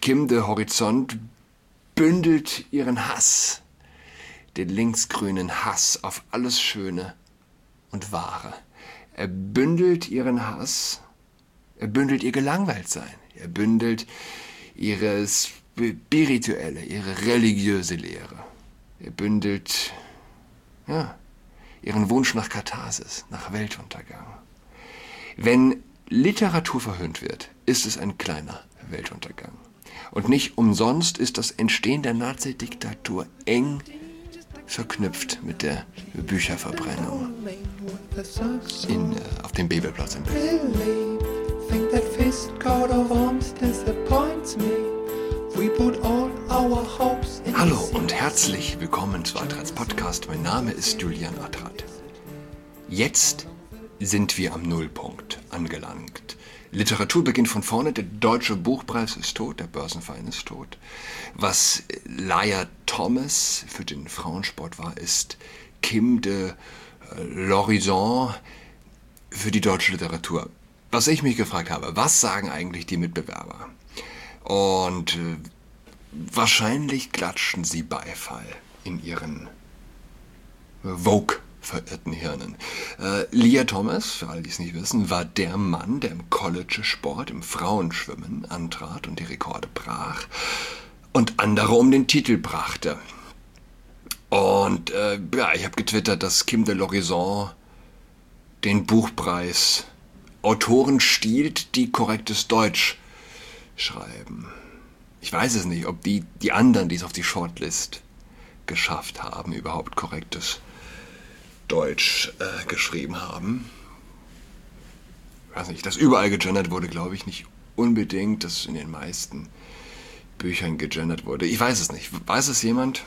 Kim de Horizont bündelt ihren Hass, den linksgrünen Hass auf alles Schöne und Wahre. Er bündelt ihren Hass, er bündelt ihr Gelangweiltsein, er bündelt ihre spirituelle, ihre religiöse Lehre. Er bündelt, ihren Wunsch nach Katharsis, nach Weltuntergang. Wenn Literatur verhöhnt wird, ist es ein kleiner Weltuntergang. Und nicht umsonst ist das Entstehen der Nazi-Diktatur eng verknüpft mit der Bücherverbrennung auf dem Bebelplatz in Berlin. Hallo und herzlich willkommen zu Adrats Podcast. Mein Name ist Julian Adrat. Jetzt sind wir am Nullpunkt angelangt. Literatur beginnt von vorne, der Deutsche Buchpreis ist tot, der Börsenverein ist tot. Was Leah Thomas für den Frauensport war, ist Kim de Horizont für die deutsche Literatur. Was ich mich gefragt habe, was sagen eigentlich die Mitbewerber? Und wahrscheinlich klatschen sie Beifall in ihren Vogue-verirrten Hirnen. Leah Thomas, für alle, die es nicht wissen, war der Mann, der im College-Sport, im Frauenschwimmen antrat und die Rekorde brach und andere um den Titel brachte. Und ich habe getwittert, dass Kim de Horizont den Buchpreis Autoren stiehlt, die korrektes Deutsch schreiben. Ich weiß es nicht, ob die anderen, die es auf die Shortlist geschafft haben, überhaupt korrektes Deutsch geschrieben haben. Ich weiß nicht, dass überall gegendert wurde, glaube ich nicht unbedingt, dass in den meisten Büchern gegendert wurde. Ich weiß es nicht. Weiß es jemand?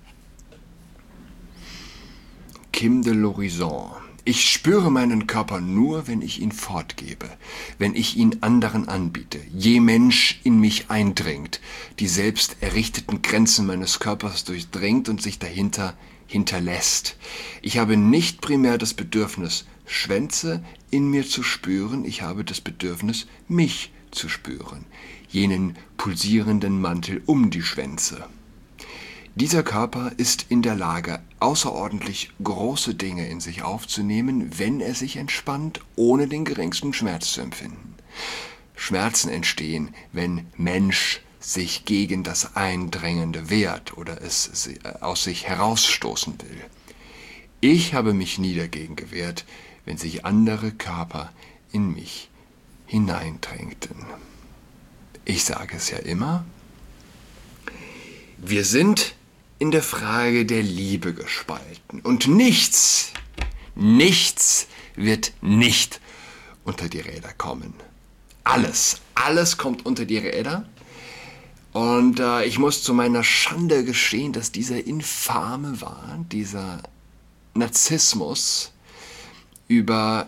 Kim de Horizont. Ich spüre meinen Körper nur, wenn ich ihn fortgebe, wenn ich ihn anderen anbiete, je Mensch in mich eindringt, die selbst errichteten Grenzen meines Körpers durchdringt und sich dahinter hinterlässt. Ich habe nicht primär das Bedürfnis, Schwänze in mir zu spüren, ich habe das Bedürfnis, mich zu spüren, jenen pulsierenden Mantel um die Schwänze. Dieser Körper ist in der Lage, außerordentlich große Dinge in sich aufzunehmen, wenn er sich entspannt, ohne den geringsten Schmerz zu empfinden. Schmerzen entstehen, wenn Mensch sich gegen das Eindrängende wehrt oder es aus sich herausstoßen will. Ich habe mich nie dagegen gewehrt, wenn sich andere Körper in mich hineindrängten. Ich sage es ja immer, wir sind in der Frage der Liebe gespalten. Und nichts wird nicht unter die Räder kommen. Alles kommt unter die Räder. Und ich muss zu meiner Schande gestehen, dass dieser infame Wahn, dieser Narzissmus über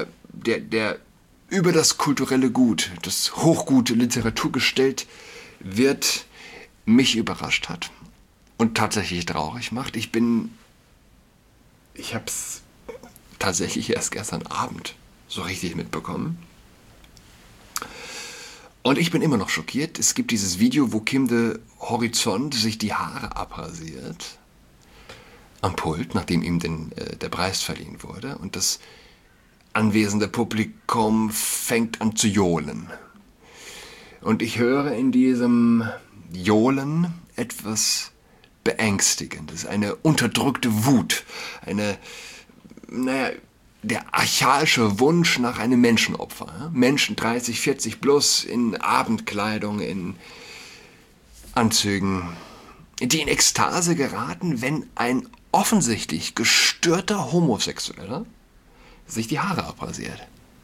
über das kulturelle Gut, das Hochgut Literatur gestellt wird, mich überrascht hat und tatsächlich traurig macht. Ich habe es tatsächlich erst gestern Abend so richtig mitbekommen. Und ich bin immer noch schockiert. Es gibt dieses Video, wo Kim de Horizont sich die Haare abrasiert am Pult, nachdem ihm der Preis verliehen wurde. Und das anwesende Publikum fängt an zu johlen. Und ich höre in diesem Johlen etwas Beängstigendes, eine unterdrückte Wut, der archaische Wunsch nach einem Menschenopfer. Menschen 30, 40 plus in Abendkleidung, in Anzügen, die in Ekstase geraten, wenn ein offensichtlich gestörter Homosexueller sich die Haare abrasiert.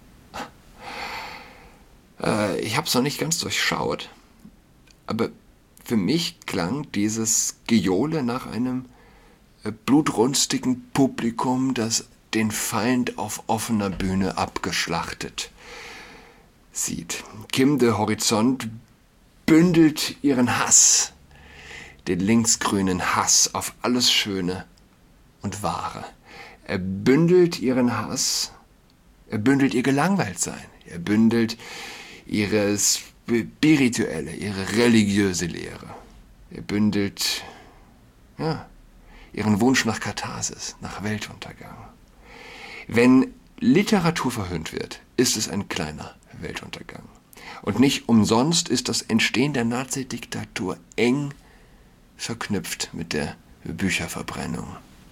Ich habe es noch nicht ganz durchschaut, aber für mich klang dieses Gejohle nach einem blutrünstigen Publikum, das den Feind auf offener Bühne abgeschlachtet sieht. Kim de Horizont bündelt ihren Hass, den linksgrünen Hass auf alles Schöne und Wahre. Er bündelt ihren Hass, er bündelt ihr Gelangweiltsein, er bündelt ihre spirituelle, ihre religiöse Lehre. Er bündelt ihren Wunsch nach Katharsis, nach Weltuntergang. Wenn Literatur verhöhnt wird, ist es ein kleiner Weltuntergang. Und nicht umsonst ist das Entstehen der Nazi-Diktatur eng verknüpft mit der Bücherverbrennung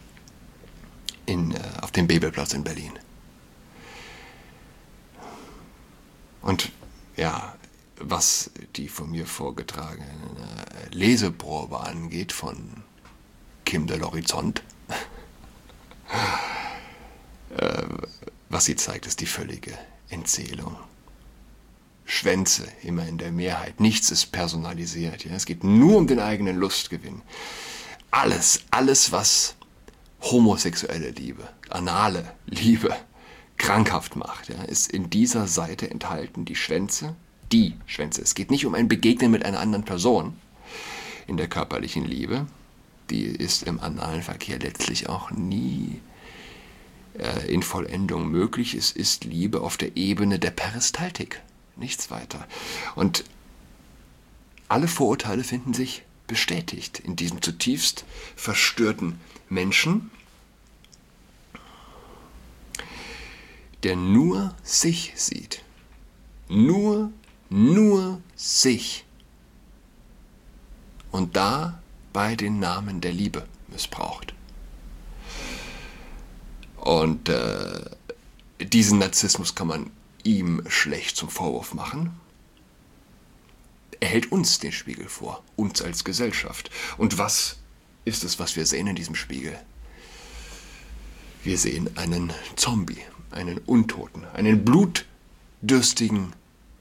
auf dem Bebelplatz in Berlin. Und ja, was die von mir vorgetragene Leseprobe angeht von Kim de l'Horizont, was sie zeigt, ist die völlige Entzählung. Schwänze immer in der Mehrheit. Nichts ist personalisiert. Ja? Es geht nur um den eigenen Lustgewinn. Alles, was homosexuelle Liebe, anale Liebe krankhaft macht, ja, ist in dieser Seite enthalten. Die Schwänze. Es geht nicht um ein Begegnen mit einer anderen Person in der körperlichen Liebe. Die ist im analen Verkehr letztlich auch nie in Vollendung möglich. Es ist Liebe auf der Ebene der Peristaltik. Nichts weiter. Und alle Vorurteile finden sich bestätigt in diesem zutiefst verstörten Menschen, der nur sich sieht. Nur sich. Und dabei den Namen der Liebe missbraucht. Und diesen Narzissmus kann man ihm schlecht zum Vorwurf machen. Er hält uns den Spiegel vor, uns als Gesellschaft. Und was ist es, was wir sehen in diesem Spiegel? Wir sehen einen Zombie, einen Untoten, einen blutdürstigen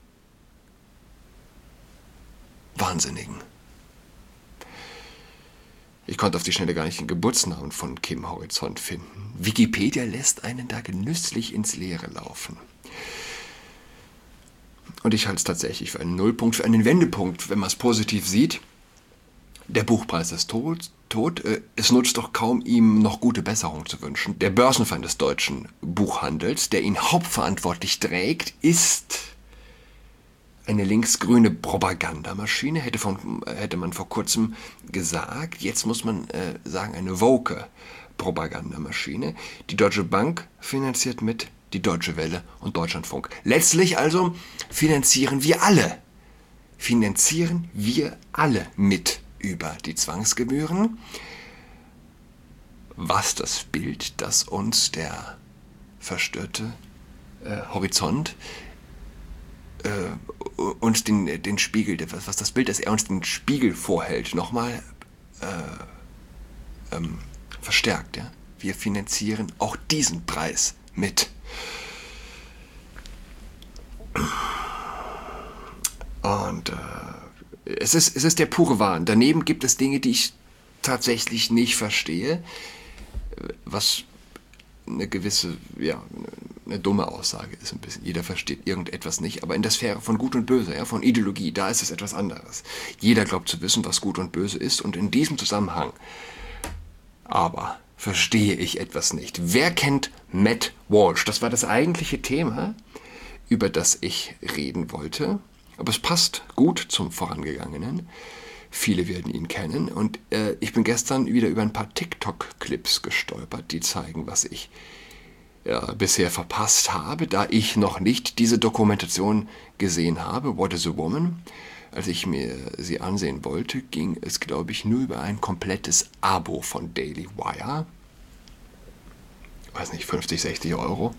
Wahnsinnigen. Ich konnte auf die Schnelle gar nicht den Geburtsnamen von Kim Horizont finden. Wikipedia lässt einen da genüsslich ins Leere laufen. Und ich halte es tatsächlich für einen Nullpunkt, für einen Wendepunkt, wenn man es positiv sieht. Der Buchpreis ist tot. Es nutzt doch kaum, ihm noch gute Besserung zu wünschen. Der Börsenfeind des deutschen Buchhandels, der ihn hauptverantwortlich trägt, ist eine linksgrüne Propagandamaschine, hätte man vor kurzem gesagt. Jetzt muss man sagen, eine woke Propagandamaschine. Die Deutsche Bank finanziert mit, die Deutsche Welle und Deutschlandfunk. Letztlich also finanzieren wir alle mit über die Zwangsgebühren, was das Bild, das uns der verstörte Horizont uns den Spiegel, was das Bild, das er uns den Spiegel vorhält, nochmal verstärkt. Ja? Wir finanzieren auch diesen Preis mit. Und es ist der pure Wahn. Daneben gibt es Dinge, die ich tatsächlich nicht verstehe, was eine gewisse, eine dumme Aussage ist ein bisschen. Jeder versteht irgendetwas nicht, aber in der Sphäre von Gut und Böse, ja, von Ideologie, da ist es etwas anderes. Jeder glaubt zu wissen, was Gut und Böse ist, und in diesem Zusammenhang aber verstehe ich etwas nicht. Wer kennt Matt Walsh? Das war das eigentliche Thema, über das ich reden wollte, aber es passt gut zum Vorangegangenen. Viele werden ihn kennen, und ich bin gestern wieder über ein paar TikTok-Clips gestolpert, die zeigen, was ich bisher verpasst habe, da ich noch nicht diese Dokumentation gesehen habe, What is a Woman. Als ich mir sie ansehen wollte, ging es, glaube ich, nur über ein komplettes Abo von Daily Wire. Weiß nicht, 50, 60 Euro.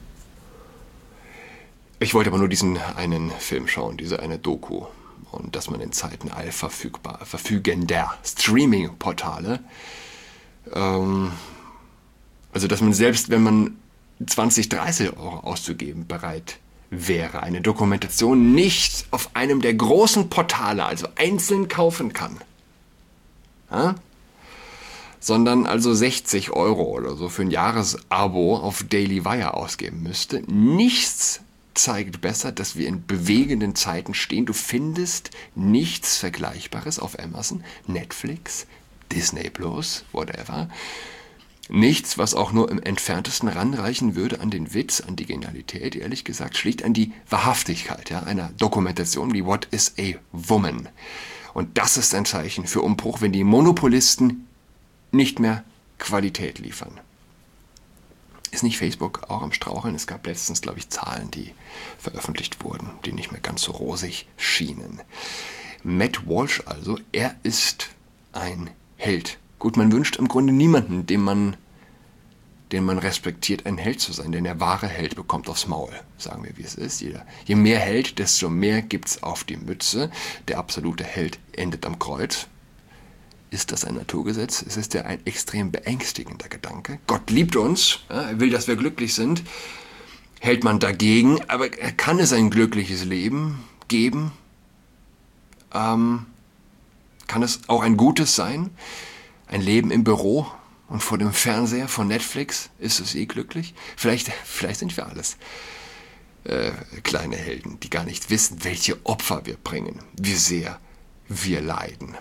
Ich wollte aber nur diesen einen Film schauen, diese eine Doku. Und dass man in Zeiten verfügender Streaming-Portale, also dass man selbst, wenn man 20, 30 Euro auszugeben bereit wäre, eine Dokumentation nicht auf einem der großen Portale, also einzeln kaufen kann, ja? Sondern also 60 Euro oder so für ein Jahresabo auf Daily Wire ausgeben müsste. Nichts zeigt besser, dass wir in bewegenden Zeiten stehen. Du findest nichts Vergleichbares auf Amazon, Netflix, Disney Plus, whatever. Nichts, was auch nur im entferntesten ranreichen würde an den Witz, an die Genialität, ehrlich gesagt, schlicht an die Wahrhaftigkeit einer Dokumentation wie What is a Woman? Und das ist ein Zeichen für Umbruch, wenn die Monopolisten nicht mehr Qualität liefern. Ist nicht Facebook auch am Straucheln? Es gab letztens, glaube ich, Zahlen, die veröffentlicht wurden, die nicht mehr ganz so rosig schienen. Matt Walsh also, er ist ein Held. Gut, man wünscht im Grunde niemanden, den man respektiert, ein Held zu sein, denn der wahre Held bekommt aufs Maul, sagen wir, wie es ist. Je mehr Held, desto mehr gibt's auf die Mütze. Der absolute Held endet am Kreuz. Ist das ein Naturgesetz? Es ist ja ein extrem beängstigender Gedanke. Gott liebt uns, er will, dass wir glücklich sind. Hält man dagegen, aber kann es ein glückliches Leben geben? Kann es auch ein gutes sein? Ein Leben im Büro und vor dem Fernseher von Netflix? Ist es glücklich? Vielleicht sind wir alles kleine Helden, die gar nicht wissen, welche Opfer wir bringen, wie sehr wir leiden.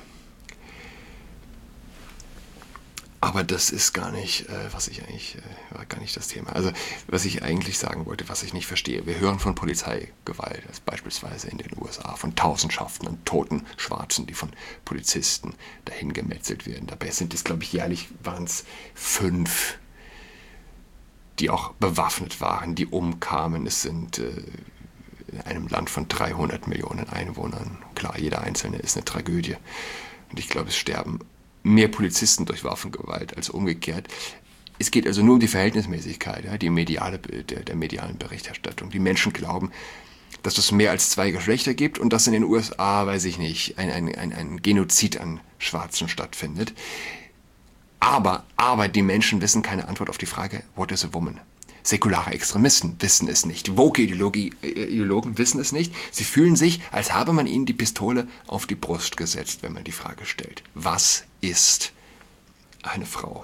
Aber das ist gar nicht, war gar nicht das Thema. Also, was ich eigentlich sagen wollte, was ich nicht verstehe. Wir hören von Polizeigewalt, also beispielsweise in den USA, von Tausendschaften an toten Schwarzen, die von Polizisten dahin gemetzelt werden. Dabei sind es, glaube ich, jährlich waren es 5, die auch bewaffnet waren, die umkamen. Es sind in einem Land von 300 Millionen Einwohnern. Klar, jeder Einzelne ist eine Tragödie. Und ich glaube, es sterben mehr Polizisten durch Waffengewalt als umgekehrt. Es geht also nur um die Verhältnismäßigkeit, der medialen Berichterstattung. Die Menschen glauben, dass es mehr als 2 Geschlechter gibt und dass in den USA, weiß ich nicht, ein Genozid an Schwarzen stattfindet. Aber die Menschen wissen keine Antwort auf die Frage, what is a woman? Säkulare Extremisten wissen es nicht. Woke-Ideologen wissen es nicht. Sie fühlen sich, als habe man ihnen die Pistole auf die Brust gesetzt, wenn man die Frage stellt. Was ist eine Frau?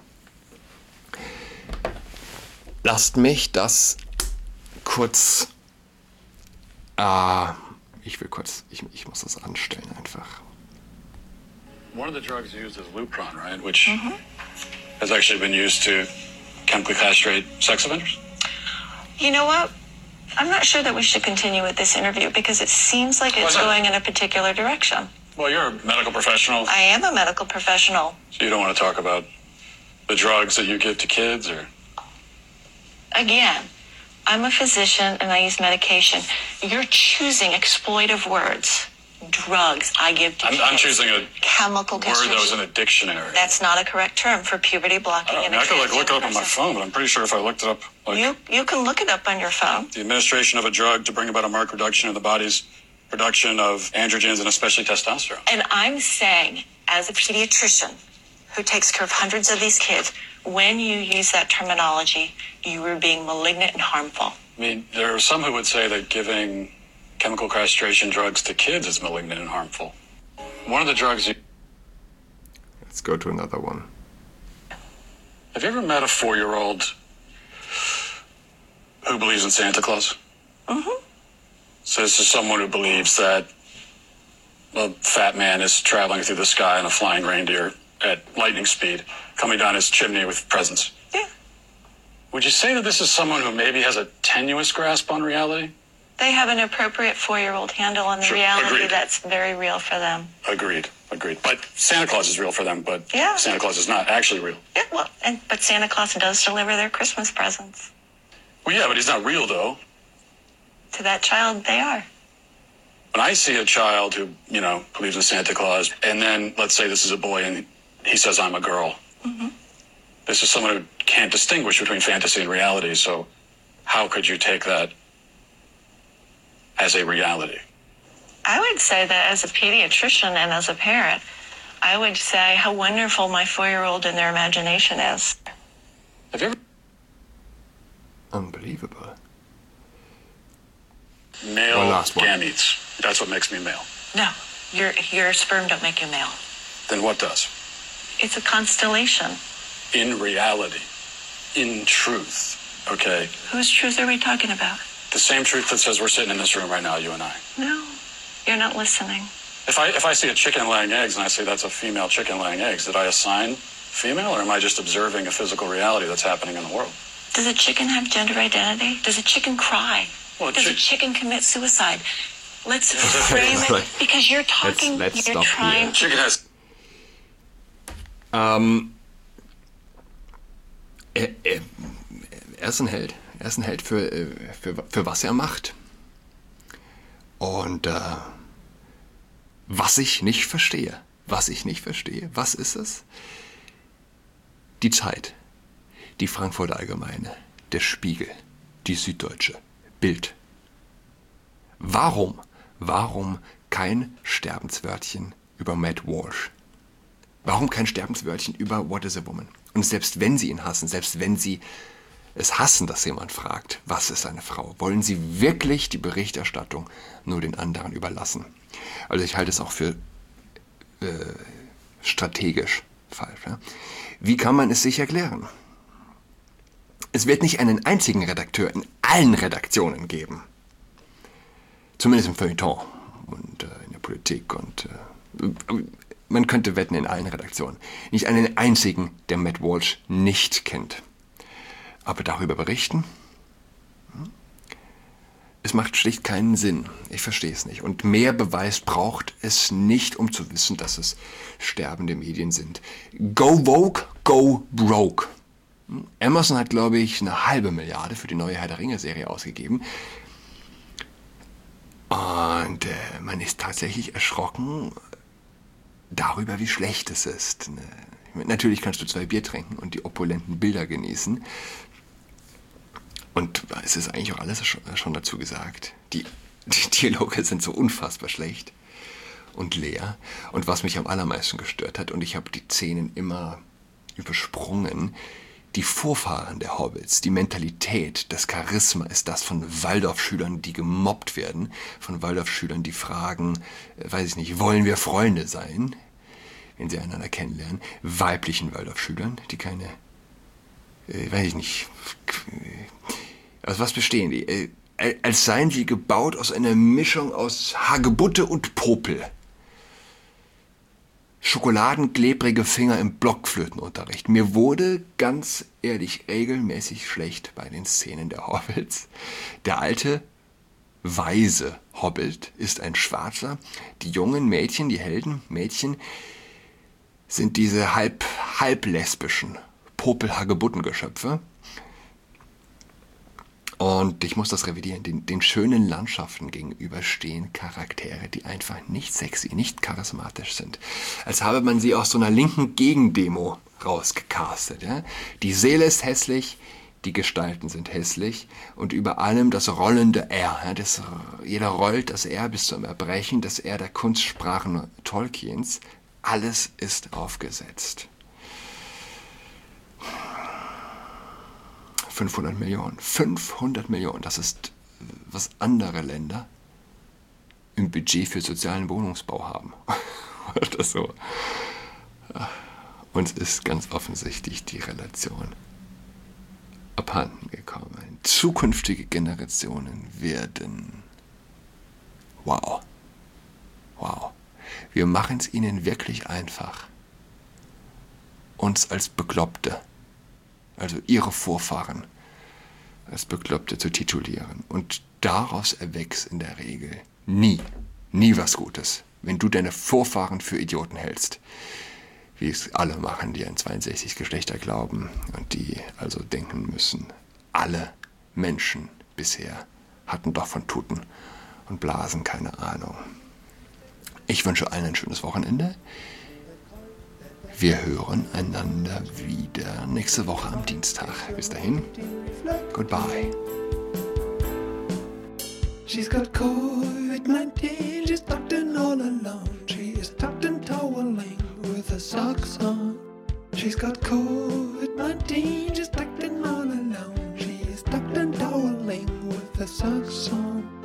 Lasst mich das kurz... ich muss das anstellen einfach. One of the drugs used is Lupron, right? Which has actually been used to chemically castrate sex offenders? You know what? I'm not sure that we should continue with this interview because it seems like it's going in a particular direction. Well, you're a medical professional. I am a medical professional. So you don't want to talk about the drugs that you give to kids, or? Again, I'm a physician and I use medication. You're choosing exploitive words. Drugs I give to kids. I'm choosing a chemical word that was castration. in a dictionary. That's not a correct term for puberty blocking. I could look it up on my phone, but I'm pretty sure if I looked it up, You can look it up on your phone. the administration of a drug to bring about a marked reduction in the body's production of androgens and especially testosterone. And I'm saying, as a pediatrician who takes care of hundreds of these kids, when you use that terminology, you are being malignant and harmful. I mean, there are some who would say that giving chemical castration drugs to kids is malignant and harmful. One of the drugs Let's go to another one. Have you ever met a 4-year-old who believes in Santa Claus? Mm-hmm. So this is someone who believes that a fat man is traveling through the sky on a flying reindeer at lightning speed, coming down his chimney with presents. Yeah. Would you say that this is someone who maybe has a tenuous grasp on reality? They have an appropriate 4-year-old handle on the Sure, reality agreed. that's very real for them. Agreed. But Santa Claus is real for them, but Yeah. Santa Claus is not actually real. Yeah, well, but Santa Claus does deliver their Christmas presents. Well, yeah, but he's not real, though. To that child, they are. When I see a child who, believes in Santa Claus, and then let's say this is a boy and he says, I'm a girl. Mm-hmm. This is someone who can't distinguish between fantasy and reality, so how could you take that as a reality? I would say that as a pediatrician and as a parent, I would say how wonderful my 4-year-old and their imagination is. Have you ever... Unbelievable. Male One last one. gametes. That's what makes me male. No, your sperm don't make you male. Then what does? It's a constellation. In reality, in truth, okay? Whose truth are we talking about? The same truth that says we're sitting in this room right now, you and I. No, you're not listening. If I see a chicken laying eggs and I say that's a female chicken laying eggs, did I assign female, or am I just observing a physical reality that's happening in the world? Does a chicken have gender identity? Does a chicken cry? Well, Does a chicken commit suicide? Let's frame it, because you're talking, let's you're stop trying here. to... Chicken has... Er ist ein Held. Er ist ein Held für was er macht. Und was ich nicht verstehe, was ist es? Die Zeit, die Frankfurter Allgemeine, der Spiegel, die Süddeutsche, Bild. Warum kein Sterbenswörtchen über Matt Walsh? Warum kein Sterbenswörtchen über What is a Woman? Und selbst wenn Sie ihn hassen, selbst wenn Sie es hassen, dass jemand fragt, was ist eine Frau, wollen Sie wirklich die Berichterstattung nur den anderen überlassen? Also ich halte es auch für strategisch falsch. Ja? Wie kann man es sich erklären? Es wird nicht einen einzigen Redakteur in allen Redaktionen geben. Zumindest im Feuilleton und in der Politik und man könnte wetten in allen Redaktionen. Nicht einen einzigen, der Matt Walsh nicht kennt. Aber darüber berichten? Es macht schlicht keinen Sinn. Ich verstehe es nicht. Und mehr Beweis braucht es nicht, um zu wissen, dass es sterbende Medien sind. Go Woke, go broke. Amazon hat, glaube ich, 500 Milliarden für die neue Herr der Ringe-Serie ausgegeben. Und man ist tatsächlich erschrocken darüber, wie schlecht es ist. Natürlich kannst du 2 Bier trinken und die opulenten Bilder genießen. Und es ist eigentlich auch alles schon dazu gesagt. Die Dialoge sind so unfassbar schlecht und leer. Und was mich am allermeisten gestört hat, und ich habe die Szenen immer übersprungen, die Vorfahren der Hobbits, die Mentalität, das Charisma ist das von Waldorfschülern, die gemobbt werden, von Waldorfschülern, die fragen, weiß ich nicht, wollen wir Freunde sein, wenn sie einander kennenlernen, weiblichen Waldorfschülern, die keine, weiß ich nicht, aus was bestehen die? Als seien sie gebaut aus einer Mischung aus Hagebutte und Popel. Schokoladenklebrige Finger im Blockflötenunterricht. Mir wurde, ganz ehrlich, regelmäßig schlecht bei den Szenen der Hobbits. Der alte, weise Hobbit ist ein Schwarzer. Die jungen Mädchen, die Heldenmädchen, sind diese halb lesbischen Popel-Hagebuttengeschöpfe. Und ich muss das revidieren. Den schönen Landschaften gegenüber stehen Charaktere, die einfach nicht sexy, nicht charismatisch sind. Als habe man sie aus so einer linken Gegendemo rausgecastet. Ja? Die Seele ist hässlich, die Gestalten sind hässlich und über allem das rollende R. Ja? Jeder rollt das R bis zum Erbrechen, das R der Kunstsprachen Tolkiens. Alles ist aufgesetzt. 500 Millionen. 500 Millionen. Das ist, was andere Länder im Budget für sozialen Wohnungsbau haben. Oder so. Uns ist ganz offensichtlich die Relation abhanden gekommen. Zukünftige Generationen werden... Wow. Wir machen es ihnen wirklich einfach, uns als Bekloppte, also ihre Vorfahren, als Bekloppte zu titulieren. Und daraus erwächst in der Regel nie was Gutes, wenn du deine Vorfahren für Idioten hältst, wie es alle machen, die an 62 Geschlechter glauben und die also denken müssen, alle Menschen bisher hatten doch von Tuten und Blasen keine Ahnung. Ich wünsche allen ein schönes Wochenende. Wir hören einander wieder nächste Woche am Dienstag. Bis dahin, goodbye. She's got COVID-19, she's tucked in all alone. She is tucked and toweling with her socks on. She's got COVID-19, she's tucked in all alone. She is tucked and toweling with her socks on.